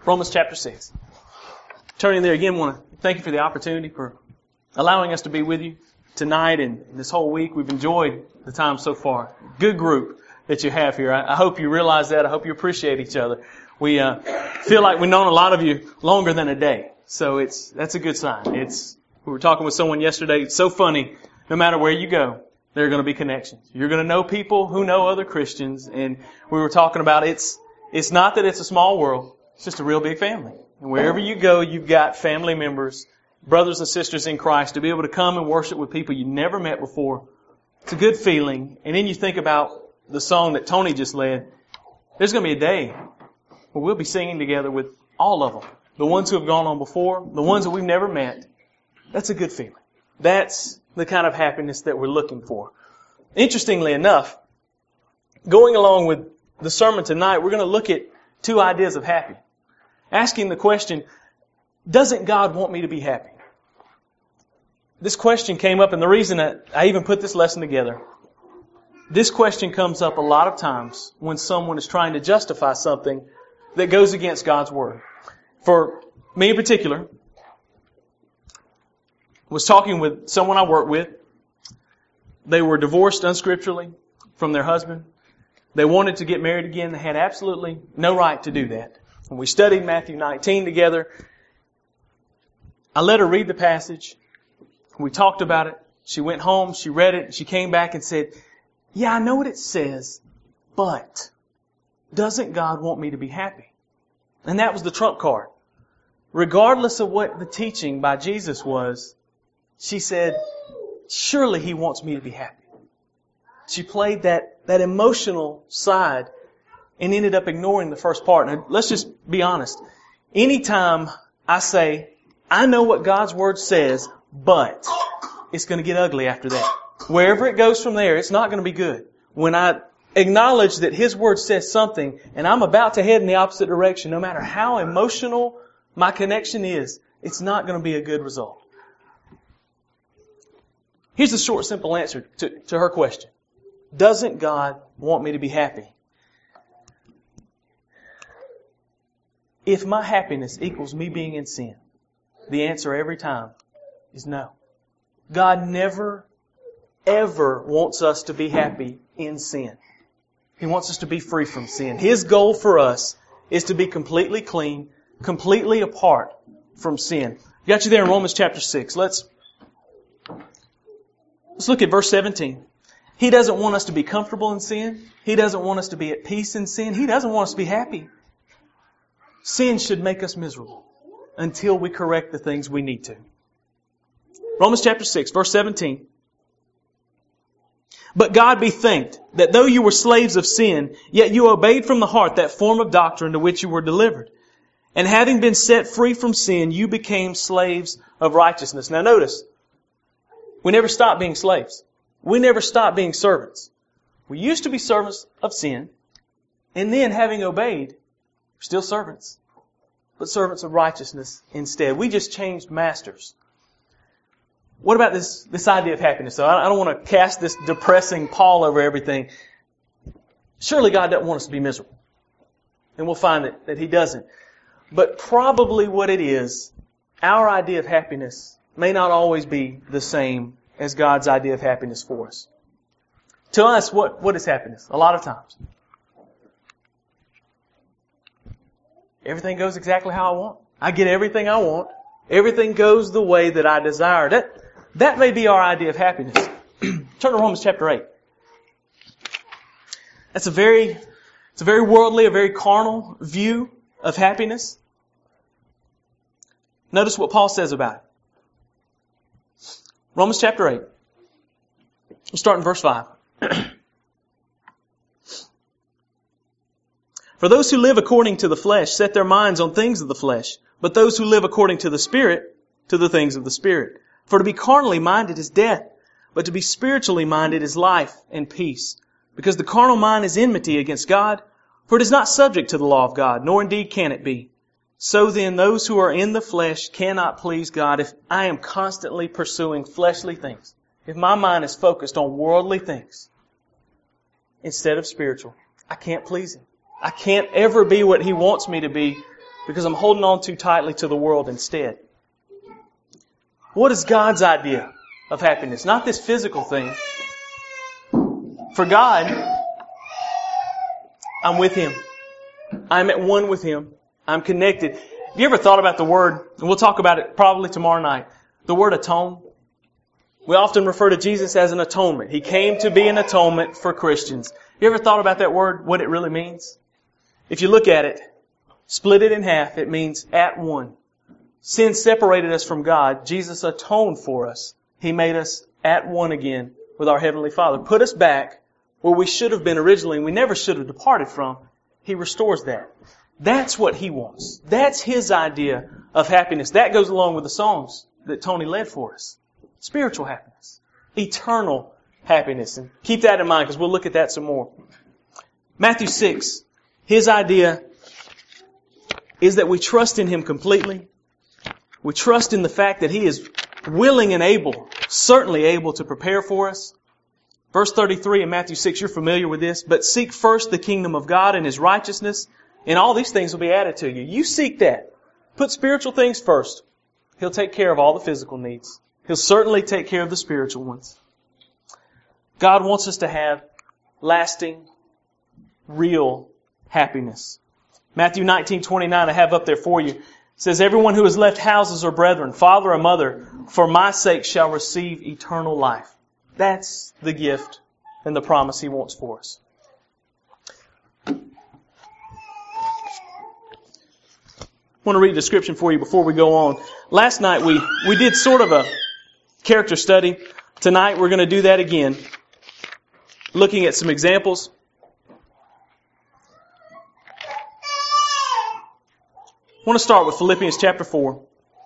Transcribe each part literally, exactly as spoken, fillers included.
Romans chapter six. Turning there again, I want to thank you for the opportunity for allowing us to be with you tonight and this whole week. We've enjoyed the time so far. Good group that you have here. I, I hope you realize that. I hope you appreciate each other. We uh, feel like we've known a lot of you longer than a day. So it's that's a good sign. It's we were talking with someone yesterday. It's so funny. No matter where you go, there are going to be connections. You're going to know people who know other Christians. And we were talking about it's it's not that it's a small world. It's just a real big family. And wherever you go, you've got family members, brothers and sisters in Christ, to be able to come and worship with people you never met before. It's a good feeling. And then you think about the song that Tony just led. There's going to be a day where we'll be singing together with all of them. The ones who have gone on before, the ones that we've never met. That's a good feeling. That's the kind of happiness that we're looking for. Interestingly enough, going along with the sermon tonight, we're going to look at two ideas of happy. Asking the question, doesn't God want me to be happy? This question came up, and the reason that I even put this lesson together, this question comes up a lot of times when someone is trying to justify something that goes against God's Word. For me in particular, I was talking with someone I work with. They were divorced unscripturally from their husband. They wanted to get married again. They had absolutely no right to do that. And we studied Matthew nineteen together. I let her read the passage. We talked about it. She went home, she read it, she came back and said, yeah, I know what it says, but doesn't God want me to be happy? And that was the trump card. Regardless of what the teaching by Jesus was, she said, surely He wants me to be happy. She played that, that emotional side and ended up ignoring the first part. Now, let's just be honest. Anytime I say, I know what God's Word says, but it's going to get ugly after that. Wherever it goes from there, it's not going to be good. When I acknowledge that His Word says something and I'm about to head in the opposite direction, no matter how emotional my connection is, it's not going to be a good result. Here's the short, simple answer to, to her question. Doesn't God want me to be happy? If my happiness equals me being in sin, the answer every time is no. God never, ever wants us to be happy in sin. He wants us to be free from sin. His goal for us is to be completely clean, completely apart from sin. Got you there in Romans chapter six. Let's, let's look at verse seventeen. He doesn't want us to be comfortable in sin. He doesn't want us to be at peace in sin. He doesn't want us to be happy. Sin should make us miserable until we correct the things we need to. Romans chapter six, verse seventeen. But God be thanked that though you were slaves of sin, yet you obeyed from the heart that form of doctrine to which you were delivered. And having been set free from sin, you became slaves of righteousness. Now notice, we never stopped being slaves. We never stopped being servants. We used to be servants of sin, and then having obeyed, we're still servants, but servants of righteousness instead. We just changed masters. What about this, this idea of happiness? So I don't want to cast this depressing pall over everything. Surely God doesn't want us to be miserable. And we'll find that, that He doesn't. But probably what it is, our idea of happiness may not always be the same as God's idea of happiness for us. To us, what, what is happiness? A lot of times, everything goes exactly how I want. I get everything I want. Everything goes the way that I desire. That, that may be our idea of happiness. Turn to Romans chapter eight. That's a very, it's a very worldly, a very carnal view of happiness. Notice what Paul says about it. Romans chapter eight. We'll start in verse five. For those who live according to the flesh set their minds on things of the flesh, but those who live according to the Spirit, to the things of the Spirit. For to be carnally minded is death, but to be spiritually minded is life and peace. Because the carnal mind is enmity against God, for it is not subject to the law of God, nor indeed can it be. So then those who are in the flesh cannot please God. If I am constantly pursuing fleshly things, if my mind is focused on worldly things instead of spiritual, I can't please Him. I can't ever be what He wants me to be because I'm holding on too tightly to the world instead. What is God's idea of happiness? Not this physical thing. For God, I'm with Him. I'm at one with Him. I'm connected. Have you ever thought about the word, and we'll talk about it probably tomorrow night, the word atone? We often refer to Jesus as an atonement. He came to be an atonement for Christians. You ever thought about that word, what it really means? If you look at it, split it in half, it means at one. Sin separated us from God. Jesus atoned for us. He made us at one again with our Heavenly Father. Put us back where we should have been originally and we never should have departed from. He restores that. That's what He wants. That's His idea of happiness. That goes along with the songs that Tony led for us. Spiritual happiness. Eternal happiness. And keep that in mind because we'll look at that some more. Matthew six. His idea is that we trust in Him completely. We trust in the fact that He is willing and able, certainly able to prepare for us. Verse thirty-three in Matthew six, you're familiar with this. But seek first the kingdom of God and His righteousness, and all these things will be added to you. You seek that. Put spiritual things first. He'll take care of all the physical needs. He'll certainly take care of the spiritual ones. God wants us to have lasting, real happiness. Matthew nineteen twenty-nine, I have up there for you. It says, everyone who has left houses or brethren, father or mother, for my sake shall receive eternal life. That's the gift and the promise He wants for us. I want to read a description for you before we go on. Last night we, we did sort of a character study. Tonight we're going to do that again. Looking at some examples. I want to start with Philippians chapter four.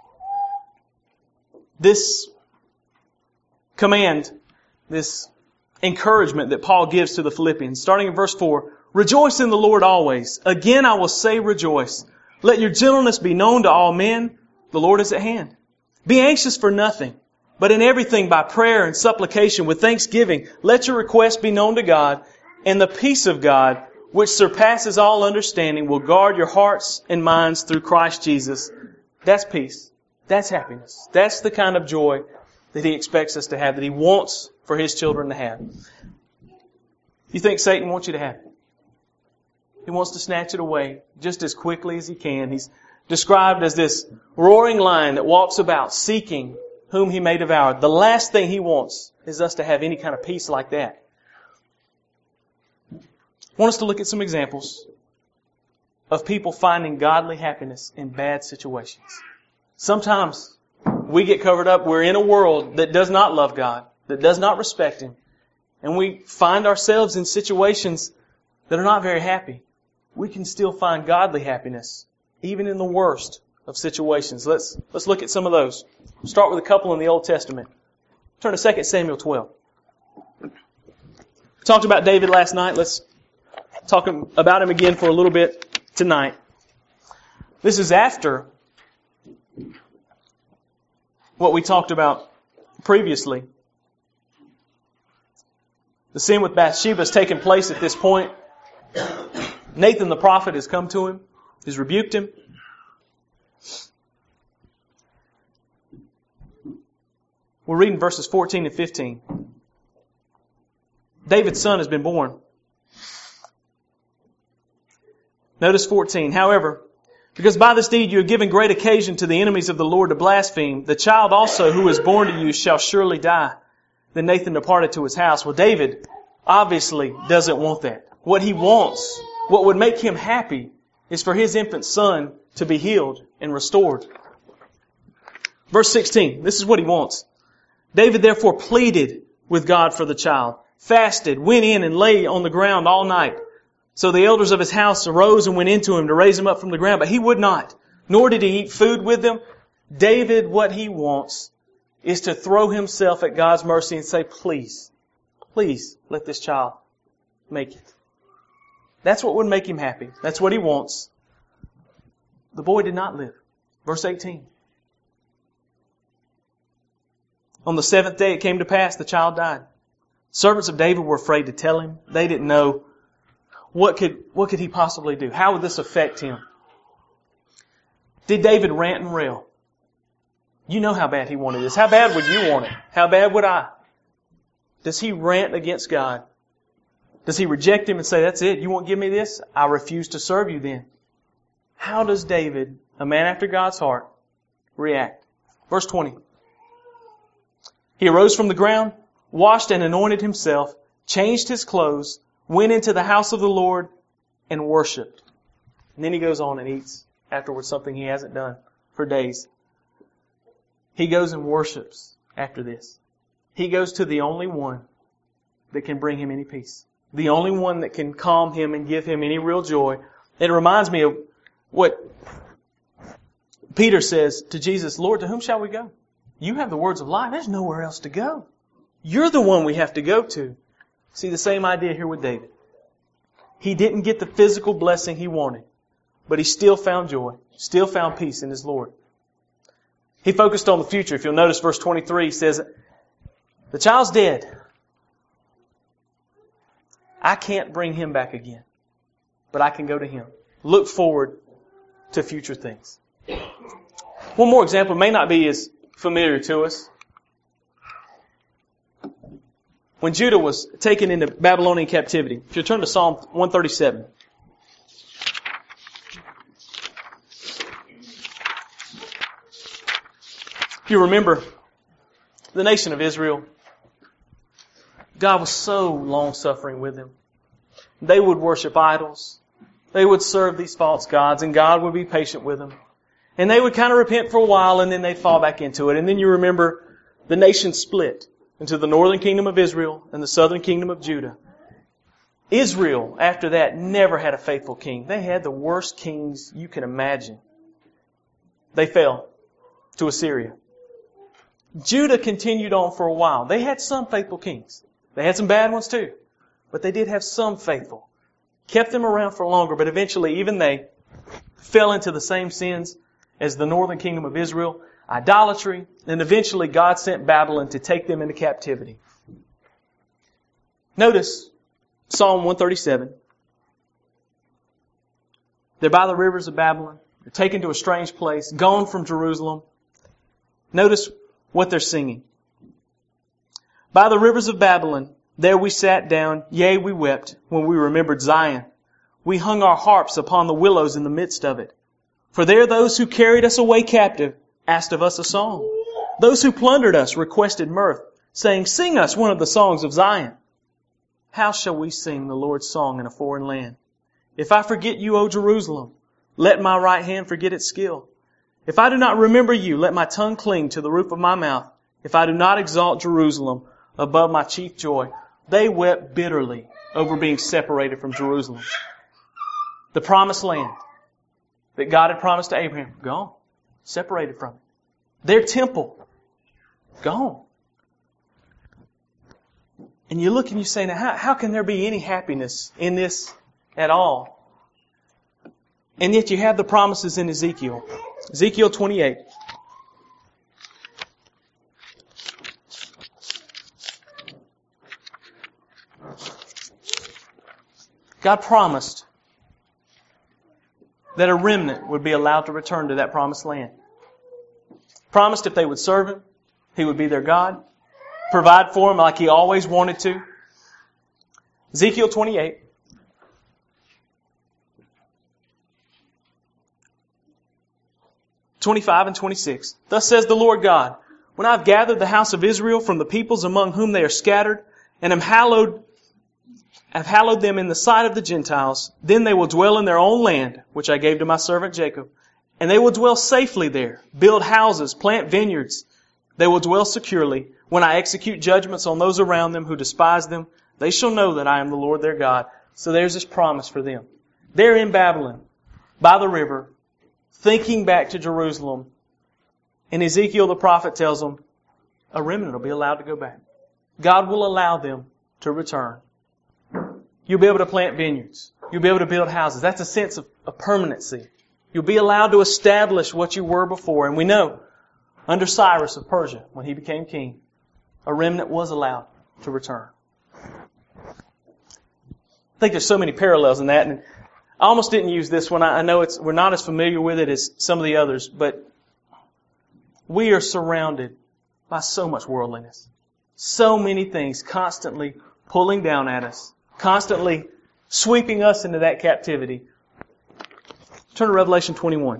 This command, this encouragement that Paul gives to the Philippians, starting in verse four, rejoice in the Lord always. Again I will say rejoice. Let your gentleness be known to all men. The Lord is at hand. Be anxious for nothing, but in everything by prayer and supplication with thanksgiving, let your requests be known to God, and the peace of God, which surpasses all understanding, will guard your hearts and minds through Christ Jesus. That's peace. That's happiness. That's the kind of joy that He expects us to have, that He wants for His children to have. You think Satan wants you to have it? He wants to snatch it away just as quickly as he can. He's described as this roaring lion that walks about seeking whom he may devour. The last thing he wants is us to have any kind of peace like that. I want us to look at some examples of people finding godly happiness in bad situations. Sometimes we get covered up. We're in a world that does not love God, that does not respect Him, and we find ourselves in situations that are not very happy. We can still find godly happiness, even in the worst of situations. Let's, let's look at some of those. We'll start with a couple in the Old Testament. Turn to Second Samuel twelve. We talked about David last night. Let's talk about him again for a little bit tonight. This is after what we talked about previously. The sin with Bathsheba has taken place at this point. Nathan the prophet has come to him. He's rebuked him. We're reading verses fourteen and fifteen. David's son has been born. Notice fourteen. However, because by this deed you have given great occasion to the enemies of the Lord to blaspheme, the child also who is born to you shall surely die. Then Nathan departed to his house. Well, David obviously doesn't want that. What he wants, what would make him happy, is for his infant son to be healed and restored. Verse sixteen, this is what he wants. David therefore pleaded with God for the child, fasted, went in and lay on the ground all night. So the elders of his house arose and went into him to raise him up from the ground, but he would not, nor did he eat food with them. David, what he wants is to throw himself at God's mercy and say, please, please let this child make it. That's what would make him happy. That's what he wants. The boy did not live. Verse eighteen. On the seventh day it came to pass, the child died. Servants of David were afraid to tell him. They didn't know what could, what could he possibly do? How would this affect him? Did David rant and rail? You know how bad he wanted this. How bad would you want it? How bad would I? Does he rant against God? Does he reject Him and say, that's it, you won't give me this? I refuse to serve you then. How does David, a man after God's heart, react? Verse twenty. He arose from the ground, washed and anointed himself, changed his clothes, went into the house of the Lord, and worshipped. And then he goes on and eats afterwards something he hasn't done for days. He goes and worships after this. He goes to the only one that can bring him any peace. The only one that can calm him and give him any real joy. It reminds me of what Peter says to Jesus, Lord, to whom shall we go? You have the words of life. There's nowhere else to go. You're the one we have to go to. See, the same idea here with David. He didn't get the physical blessing he wanted, but he still found joy, still found peace in his Lord. He focused on the future. If you'll notice verse twenty-three says, the child's dead. I can't bring him back again, but I can go to him. Look forward to future things. One more example may not be as familiar to us. When Judah was taken into Babylonian captivity, if you turn to Psalm one thirty-seven. If you remember, the nation of Israel, God was so long-suffering with them. They would worship idols. They would serve these false gods, and God would be patient with them. And they would kind of repent for a while, and then they'd fall back into it. And then you remember the nation split into the northern kingdom of Israel and the southern kingdom of Judah. Israel, after that, never had a faithful king. They had the worst kings you can imagine. They fell to Assyria. Judah continued on for a while. They had some faithful kings. They had some bad ones too. But they did have some faithful. Kept them around for longer, but eventually even they fell into the same sins as the northern kingdom of Israel. Idolatry, and eventually God sent Babylon to take them into captivity. Notice Psalm one thirty-seven. They're by the rivers of Babylon. They're taken to a strange place, gone from Jerusalem. Notice what they're singing. By the rivers of Babylon, there we sat down, yea, we wept, when we remembered Zion. We hung our harps upon the willows in the midst of it. For there those who carried us away captive asked of us a song. Those who plundered us requested mirth, saying, sing us one of the songs of Zion. How shall we sing the Lord's song in a foreign land? If I forget you, O Jerusalem, let my right hand forget its skill. If I do not remember you, let my tongue cling to the roof of my mouth. If I do not exalt Jerusalem above my chief joy. They wept bitterly over being separated from Jerusalem. The promised land that God had promised to Abraham, gone. Separated from it. Their temple, gone. And you look and you say, now how, how can there be any happiness in this at all? And yet you have the promises in Ezekiel. Ezekiel twenty-eight. God promised that a remnant would be allowed to return to that promised land. Promised if they would serve Him, He would be their God. Provide for them like He always wanted to. Ezekiel twenty-eight. twenty-five and twenty-six. Thus says the Lord God, when I've gathered the house of Israel from the peoples among whom they are scattered, and am hallowed have hallowed them in the sight of the Gentiles, then they will dwell in their own land, which I gave to my servant Jacob. And they will dwell safely there, build houses, plant vineyards. They will dwell securely. When I execute judgments on those around them who despise them, they shall know that I am the Lord their God. So there's this promise for them. They're in Babylon, by the river, thinking back to Jerusalem. And Ezekiel the prophet tells them, a remnant will be allowed to go back. God will allow them to return. You'll be able to plant vineyards. You'll be able to build houses. That's a sense of, of permanency. You'll be allowed to establish what you were before. And we know, under Cyrus of Persia, when he became king, a remnant was allowed to return. I think there's so many parallels in that. And I almost didn't use this one. I know it's we're not as familiar with it as some of the others, but we are surrounded by so much worldliness. So many things constantly pulling down at us, constantly sweeping us into that captivity. Turn to Revelation twenty-one.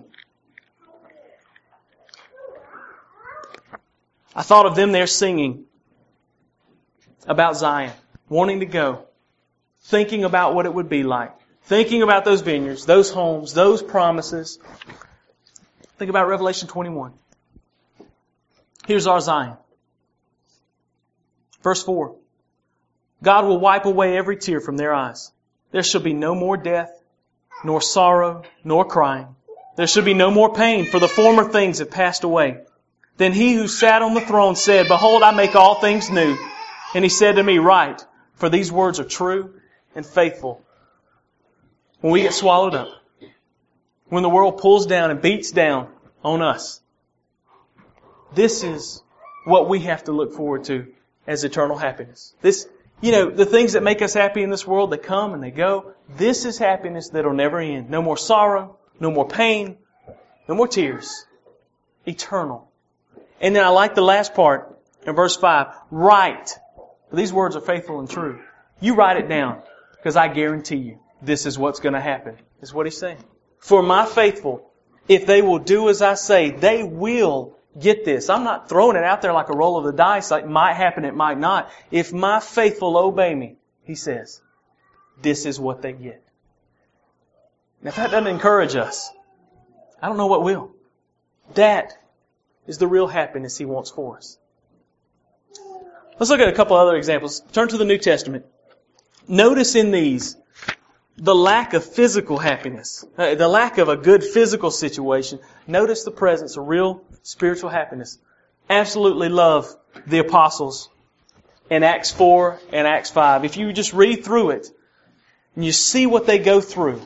I thought of them there singing about Zion, wanting to go, thinking about what it would be like, thinking about those vineyards, those homes, those promises. Think about Revelation twenty-one. Here's our Zion. Verse four. God will wipe away every tear from their eyes. There shall be no more death, nor sorrow, nor crying. There shall be no more pain, for the former things have passed away. Then he who sat on the throne said, Behold, I make all things new. And he said to me, Write, for these words are true and faithful. When we get swallowed up, when the world pulls down and beats down on us, this is what we have to look forward to as eternal happiness. This, you know, the things that make us happy in this world, they come and they go. This is happiness that'll never end. No more sorrow, no more pain, no more tears. Eternal. And then I like the last part in verse five. Write. These words are faithful and true. You write it down, because I guarantee you this is what's going to happen, is what he's saying. For my faithful, if they will do as I say, they will get this. I'm not throwing it out there like a roll of the dice. It might happen, it might not. If my faithful obey me, he says, this is what they get. Now, if that doesn't encourage us, I don't know what will. That is the real happiness he wants for us. Let's look at a couple other examples. Turn to the New Testament. Notice in these the lack of physical happiness, uh, the lack of a good physical situation. Notice the presence of real spiritual happiness. Absolutely love the apostles in Acts four and Acts five. If you just read through it and you see what they go through,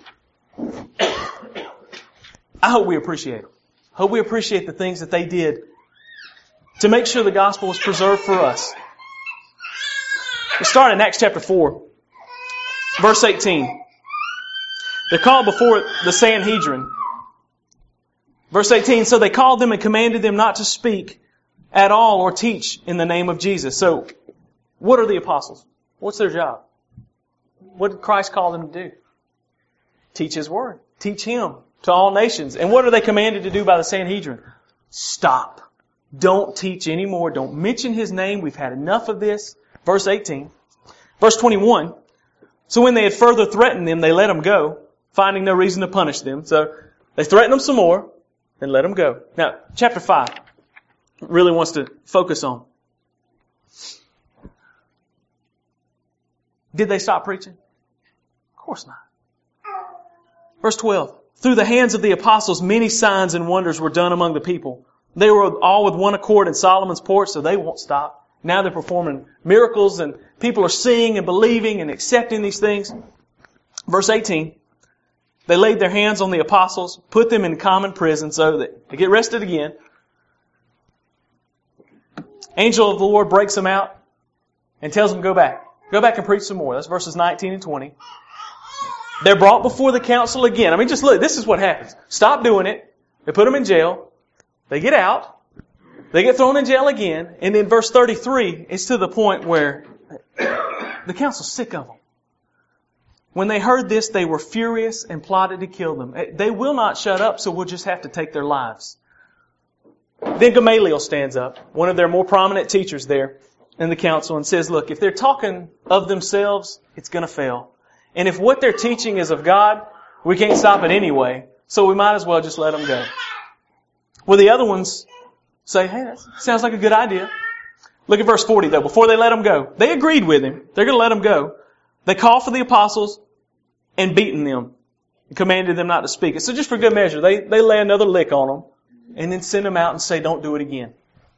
I hope we appreciate it. I hope we appreciate the things that they did to make sure the gospel was preserved for us. Let's start in Acts chapter four, verse eighteen. They're called before the Sanhedrin. Verse eighteen, so they called them and commanded them not to speak at all or teach in the name of Jesus. So, what are the apostles? What's their job? What did Christ call them to do? Teach His Word. Teach Him to all nations. And what are they commanded to do by the Sanhedrin? Stop. Don't teach anymore. Don't mention His name. We've had enough of this. Verse eighteen. Verse twenty-one. So when they had further threatened them, they let them go, finding no reason to punish them. So they threatened them some more and let them go. Now, chapter five really wants to focus on. Did they stop preaching? Of course not. Verse twelve. Through the hands of the apostles, many signs and wonders were done among the people. They were all with one accord in Solomon's porch, so they won't stop. Now they're performing miracles and people are seeing and believing and accepting these things. Verse eighteen. They laid their hands on the apostles, put them in common prison so that they get arrested again. Angel of the Lord breaks them out and tells them, go back. Go back and preach some more. That's verses nineteen and twenty. They're brought before the council again. I mean, just look, this is what happens. Stop doing it. They put them in jail. They get out. They get thrown in jail again. And then verse thirty-three, it's to the point where the council's sick of them. When they heard this, they were furious and plotted to kill them. They will not shut up, so we'll just have to take their lives. Then Gamaliel stands up, one of their more prominent teachers there in the council, and says, look, if they're talking of themselves, it's going to fail. And if what they're teaching is of God, we can't stop it anyway, so we might as well just let them go. Well, the other ones say, hey, that sounds like a good idea. Look at verse forty, though. Before they let him go, they agreed with him. They're going to let him go. They called for the apostles and beaten them and commanded them not to speak. So just for good measure, they, they lay another lick on them and then send them out and say, don't do it again.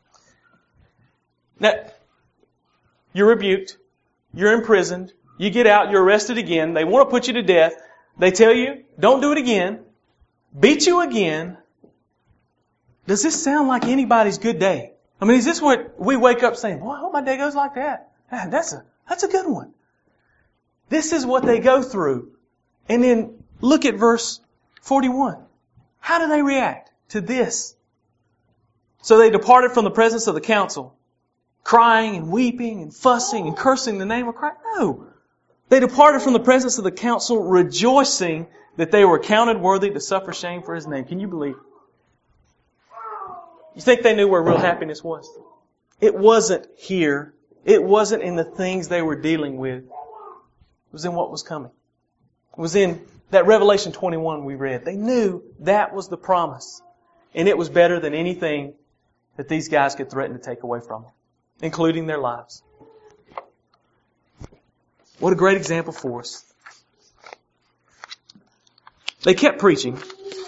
Now, you're rebuked. You're imprisoned. You get out. You're arrested again. They want to put you to death. They tell you, don't do it again. Beat you again. Does this sound like anybody's good day? I mean, is this what we wake up saying, boy, I hope my day goes like that. Man, that's a, that's a good one. This is what they go through. And then Look at verse forty-one. How do they react to this? So they departed from the presence of the council, crying and weeping and fussing and cursing the name of Christ. No. They departed from the presence of the council, rejoicing that they were counted worthy to suffer shame for His name. Can you believe it? You think they knew where real happiness was? It wasn't here. It wasn't in the things they were dealing with. It was in what was coming. It was in that Revelation twenty-one we read. They knew that was the promise. And it was better than anything that these guys could threaten to take away from them, including their lives. What a great example for us. They kept preaching.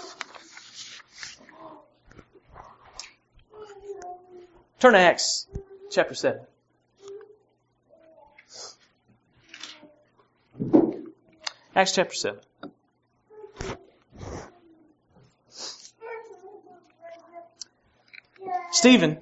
Turn to Acts chapter seven. Acts chapter seven. Stephen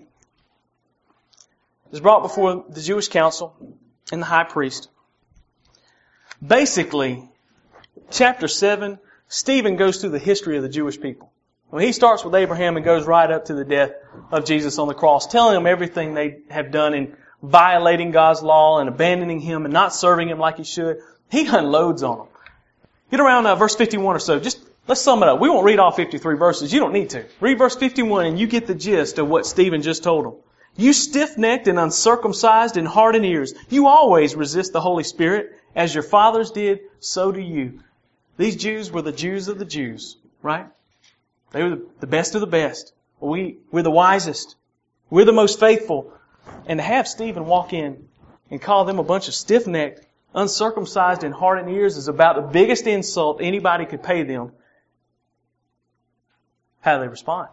is brought before the Jewish council and the high priest. Basically, chapter seven, Stephen goes through the history of the Jewish people. Well, he starts with Abraham and goes right up to the death of Jesus on the cross, telling them everything they have done in violating God's law and abandoning Him and not serving Him like He should. He unloads on them. Get around uh, verse fifty-one or so. Just let's sum it up. We won't read all fifty-three verses. You don't need to. Read verse fifty-one and you get the gist of what Stephen just told them. You stiff-necked and uncircumcised in heart and ears, you always resist the Holy Spirit. As your fathers did, so do you. These Jews were the Jews of the Jews, right? They were the best of the best. We, we're the wisest. We're the most faithful. And to have Stephen walk in and call them a bunch of stiff-necked, uncircumcised in heart and ears is about the biggest insult anybody could pay them. How do they respond?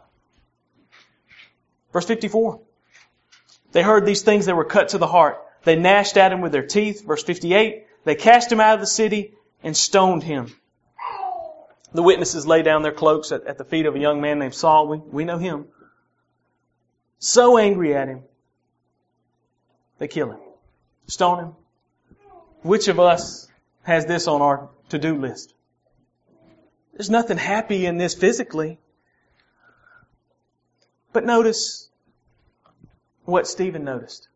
Verse fifty-four. They heard these things that were cut to the heart. They gnashed at him with their teeth. Verse fifty-eight. They cast him out of the city and stoned him. The witnesses lay down their cloaks at, at the feet of a young man named Saul. We, we know him. So angry at him, they kill him. Stone him. Which of us has this on our to-do list? There's nothing happy in this physically. But notice what Stephen noticed.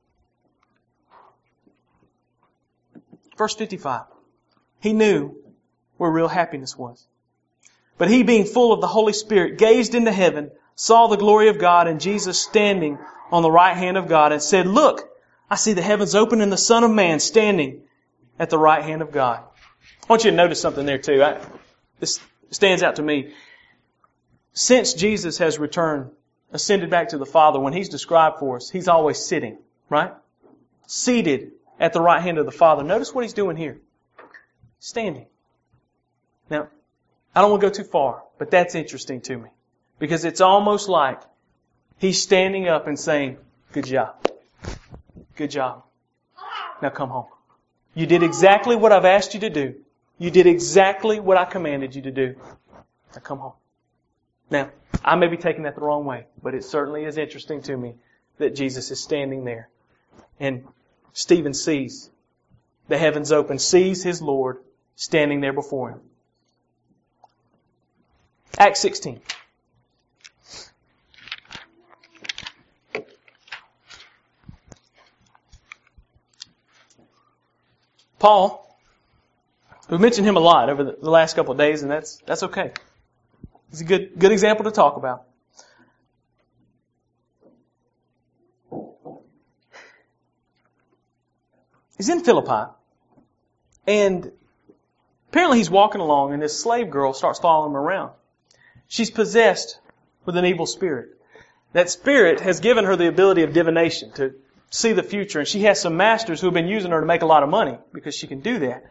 Verse fifty-five. He knew where real happiness was. But he, being full of the Holy Spirit, gazed into heaven, saw the glory of God and Jesus standing on the right hand of God and said, Look, I see the heavens open and the Son of Man standing at the right hand of God. I want you to notice something there too. I, this stands out to me. Since Jesus has returned, ascended back to the Father, when He's described for us, He's always sitting, right? Seated at the right hand of the Father. Notice what He's doing here. Standing. Now, I don't want to go too far, but that's interesting to me. Because it's almost like He's standing up and saying, Good job. Good job. Now come home. You did exactly what I've asked you to do. You did exactly what I commanded you to do. Now come home. Now, I may be taking that the wrong way, but it certainly is interesting to me that Jesus is standing there. And Stephen sees the heavens open, sees his Lord standing there before him. Acts sixteen. Paul, we've mentioned him a lot over the, the last couple of days, and that's that's okay. He's a good good example to talk about. He's in Philippi, and apparently he's walking along, and this slave girl starts following him around. She's possessed with an evil spirit. That spirit has given her the ability of divination, to see the future, and she has some masters who have been using her to make a lot of money because she can do that.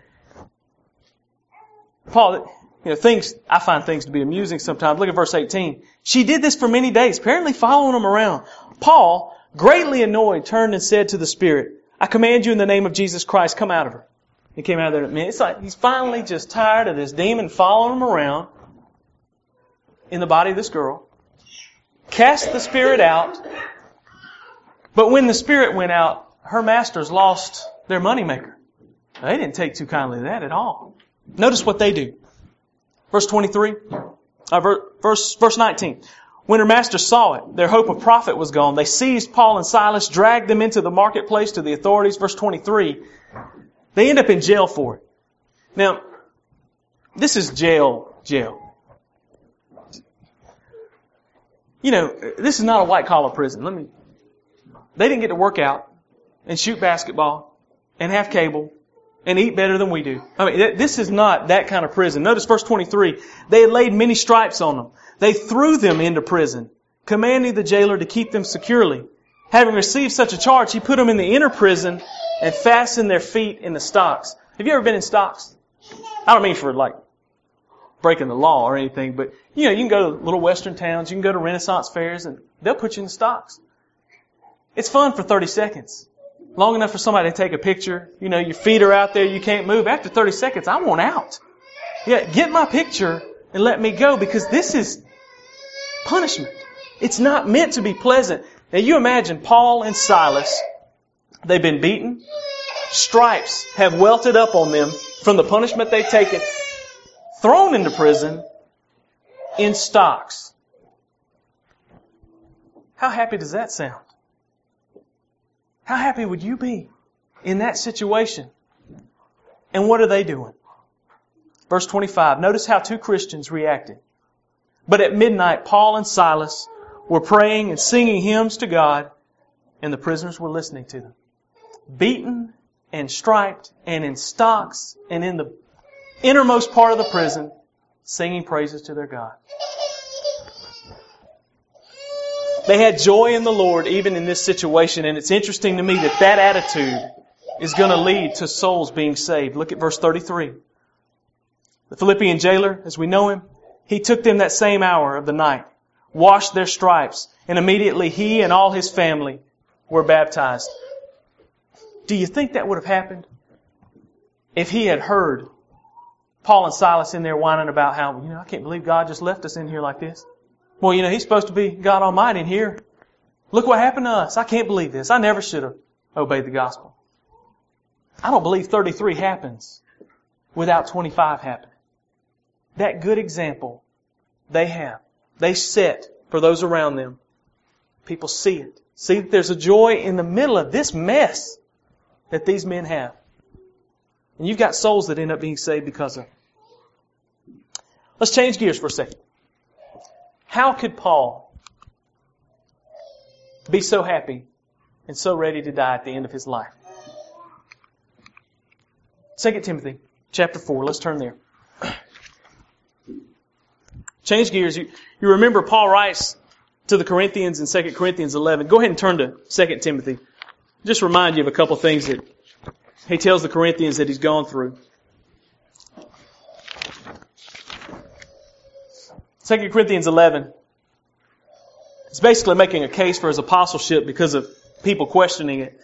Paul, you know, things, I find things to be amusing sometimes. Look at verse eighteen. She did this for many days, apparently following him around. Paul, greatly annoyed, turned and said to the spirit, I command you in the name of Jesus Christ, come out of her. He came out of there. It's like he's finally just tired of this demon following him around in the body of this girl. Cast the spirit out. But when the spirit went out, her masters lost their moneymaker. They didn't take too kindly to that at all. Notice what they do. Verse twenty-three, uh, verse, verse nineteen. When her master saw it, their hope of profit was gone. They seized Paul and Silas, dragged them into the marketplace to the authorities. Verse twenty-three, they end up in jail for it. Now, this is jail, jail. You know, this is not a white-collar prison. Let me. They didn't get to work out and shoot basketball and have cable and eat better than we do. I mean, this is not that kind of prison. Notice verse twenty-three. They had laid many stripes on them. They threw them into prison, commanding the jailer to keep them securely. Having received such a charge, he put them in the inner prison and fastened their feet in the stocks. Have you ever been in stocks? I don't mean for like breaking the law or anything, but you know, you can go to little western towns, you can go to Renaissance fairs, and they'll put you in the stocks. It's fun for thirty seconds. Long enough for somebody to take a picture. You know, your feet are out there, you can't move. After thirty seconds, I want out. Yeah, get my picture and let me go, because this is punishment. It's not meant to be pleasant. Now you imagine Paul and Silas, they've been beaten. Stripes have welted up on them from the punishment they've taken. Thrown into prison in stocks. How happy does that sound? How happy would you be in that situation? And what are they doing? Verse twenty-five. Notice how two Christians reacted. But at midnight, Paul and Silas were praying and singing hymns to God, and the prisoners were listening to them. Beaten and striped and in stocks and in the innermost part of the prison, singing praises to their God. They had joy in the Lord even in this situation, and it's interesting to me that that attitude is going to lead to souls being saved. Look at verse thirty-three. The Philippian jailer, as we know him, he took them that same hour of the night, washed their stripes, and immediately he and all his family were baptized. Do you think that would have happened if he had heard Paul and Silas in there whining about how, you know, I can't believe God just left us in here like this. Well, you know, He's supposed to be God Almighty in here. Look what happened to us. I can't believe this. I never should have obeyed the gospel. I don't believe thirty-three happens without twenty-five happening. That good example they have. They set for those around them. People see it. See that there's a joy in the middle of this mess that these men have. And you've got souls that end up being saved because of it. Let's change gears for a second. How could Paul be so happy and so ready to die at the end of his life? Second Timothy chapter four. Let's turn there. Change gears. You, you remember Paul writes to the Corinthians in Second Corinthians eleven. Go ahead and turn to Second Timothy. Just remind you of a couple of things that he tells the Corinthians that he's gone through. Second Corinthians eleven. It's basically making a case for his apostleship because of people questioning it.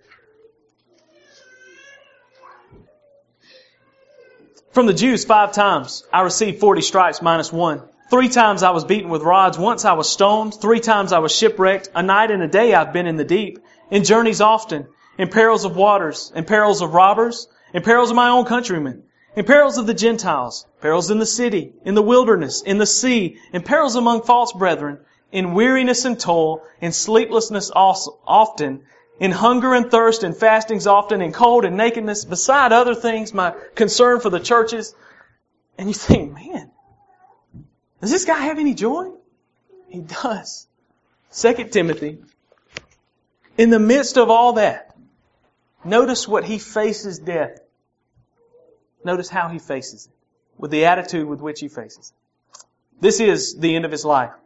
From the Jews five times I received forty stripes minus one. Three times I was beaten with rods. Once I was stoned. Three times I was shipwrecked. A night and a day I've been in the deep. In journeys often. In perils of waters. In perils of robbers. In perils of my own countrymen. In perils of the Gentiles. Perils in the city. In the wilderness. In the sea. In perils among false brethren. In weariness and toil. In sleeplessness also, often. In hunger and thirst, in fastings often, in cold and nakedness, beside other things, my concern for the churches. And you think, man, does this guy have any joy? He does. Second Timothy, in the midst of all that, notice what he faces death. Notice how he faces it, with the attitude with which he faces it. This is the end of his life.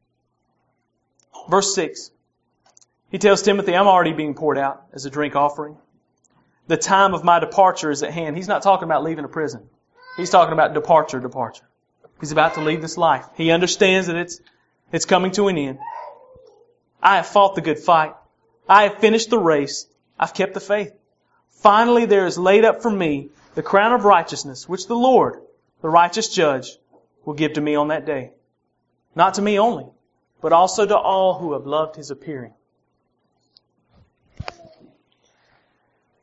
Verse six. He tells Timothy, I'm already being poured out as a drink offering. The time of my departure is at hand. He's not talking about leaving a prison. He's talking about departure, departure. He's about to leave this life. He understands that it's, it's coming to an end. I have fought the good fight. I have finished the race. I've kept the faith. Finally, there is laid up for me the crown of righteousness, which the Lord, the righteous judge, will give to me on that day. Not to me only, but also to all who have loved His appearing.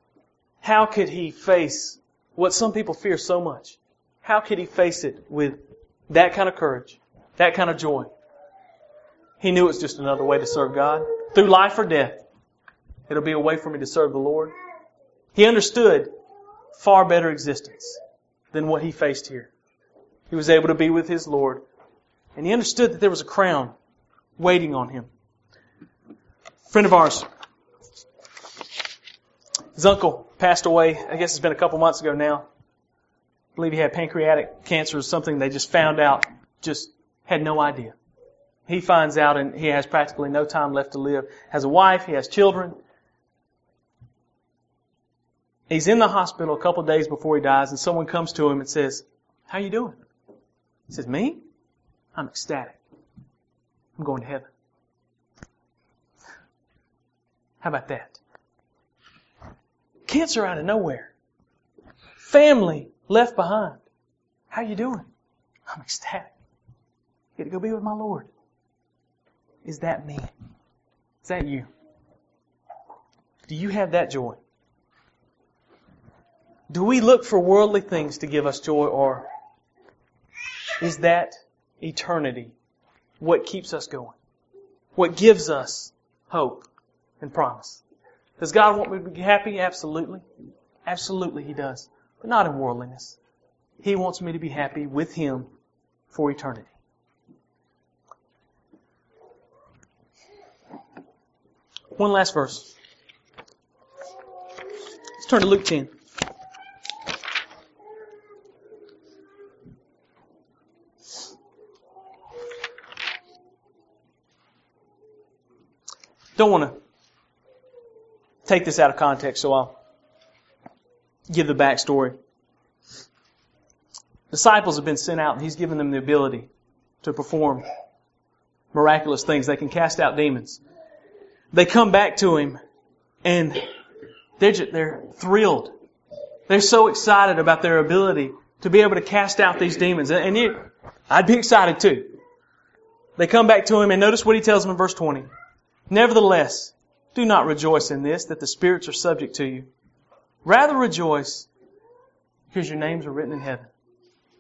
How could he face what some people fear so much? How could he face it with that kind of courage, that kind of joy. He knew it was just another way to serve God. Through life or death, it'll be a way for me to serve the Lord. He understood far better existence than what he faced here. He was able to be with his Lord. And he understood that there was a crown waiting on him. A friend of ours, his uncle passed away, I guess it's been a couple months ago now. I believe he had pancreatic cancer or something they just found out, just had no idea. He finds out and he has practically no time left to live. Has a wife, he has children. He's in the hospital a couple of days before he dies, and someone comes to him and says, "How you doing?" He says, "Me? I'm ecstatic. I'm going to heaven." How about that? Cancer out of nowhere. Family left behind. How you doing? I'm ecstatic. Get to go be with my Lord. Is that me? Is that you? Do you have that joy? Do we look for worldly things to give us joy, or is that eternity what keeps us going? What gives us hope and promise? Does God want me to be happy? Absolutely. Absolutely He does. But not in worldliness. He wants me to be happy with Him for eternity. One last verse. Let's turn to Luke ten. Don't want to take this out of context, so I'll give the backstory. Disciples have been sent out, and He's given them the ability to perform miraculous things. They can cast out demons. They come back to Him, and they're just, they're thrilled. They're so excited about their ability to be able to cast out these demons. And you, I'd be excited too. They come back to Him, and notice what He tells them in verse twenty. "Nevertheless, do not rejoice in this, that the spirits are subject to you. Rather rejoice, because your names are written in heaven."